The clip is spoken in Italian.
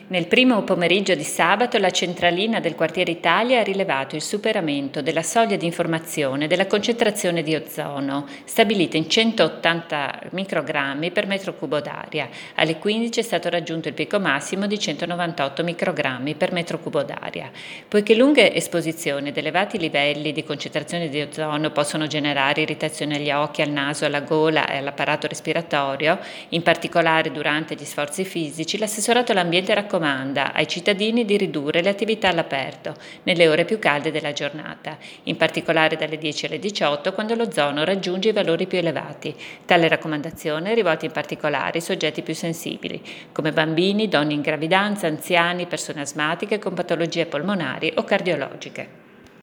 Nel primo pomeriggio di sabato la centralina del quartiere Italia ha rilevato il superamento della soglia di informazione della concentrazione di ozono, stabilita in 180 microgrammi per metro cubo d'aria. Alle 15 è stato raggiunto il picco massimo di 198 microgrammi per metro cubo d'aria. Poiché lunghe esposizioni ad elevati livelli di concentrazione di ozono possono generare irritazione agli occhi, al naso, alla gola e all'apparato respiratorio, in particolare durante gli sforzi fisici, l'assessorato all'ambiente raccomanda ai cittadini di ridurre le attività all'aperto nelle ore più calde della giornata, in particolare dalle 10 alle 18 quando l'ozono raggiunge i valori più elevati. Tale raccomandazione è rivolta in particolare ai soggetti più sensibili, come bambini, donne in gravidanza, anziani, persone asmatiche con patologie polmonari o cardiologiche.